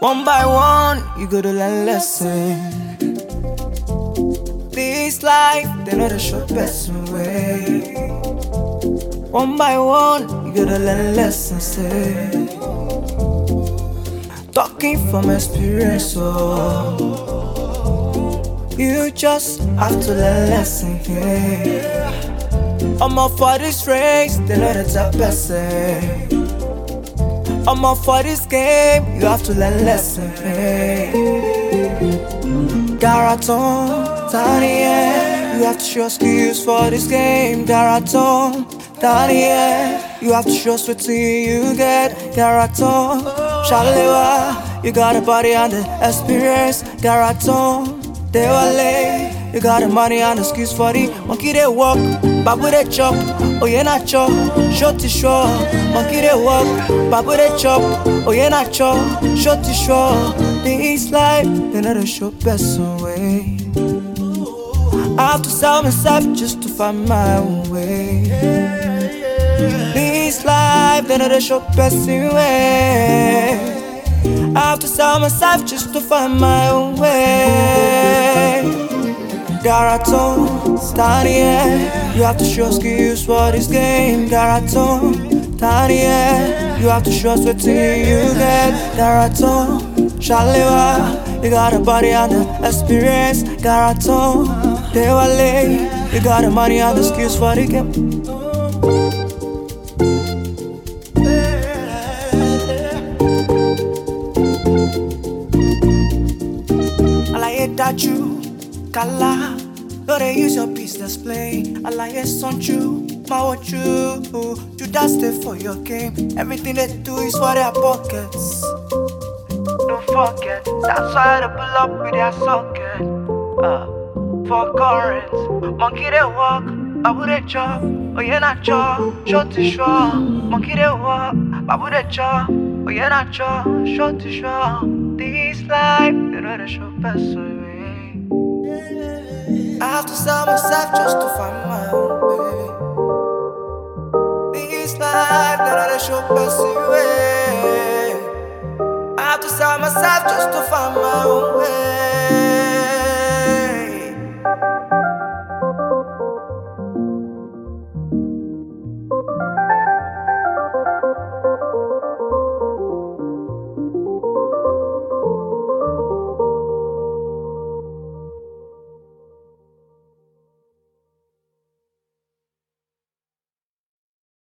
One by one, you gotta learn lesson. This life, they know the short best way. One by one, you gotta learn lessons. Say. Talking from experience, oh. You just have to learn lesson here. I'm up for this race, they know the top person. I'm up for this game, you have to learn lesson. Hey. Garaton, Daniel, you have to show skills for this game. Garaton, Daniel, you have to show sweet you get. Garaton, Shalewa, you got a body and the experience. Garaton, Dewale, you got the money and the skills for the monkey they walk, babu they chop, oh yeah not chop, short to short, monkey they walk, babu they chop, oh yeah not chop, short to short. This life, they know the show best way. I have to sell myself just to find my own way. This life, they know the show best way. I have to sell myself just to find my own way. Garaton, Daniel, you have to show skills for this game. Garaton, Daniel, you have to show sweat till you get. Garaton, Shalewa, you got a body and the experience. Garaton, Dewale, you got the money and the skills for the game. That you, Kala, no they use your business play. I like it on you, my what you that's there for your game. Everything they do is for their pockets. Don't forget, that's why they pull up with their socket. For current, monkey they walk, babu they chop, oh yeah not chop, short to short. Monkey they walk, babu they chop, oh yeah not chop, short to short. This life, they know the show best way. I have to sell myself just to find my own way. This life, they know the show best way. I have to sell myself just to find my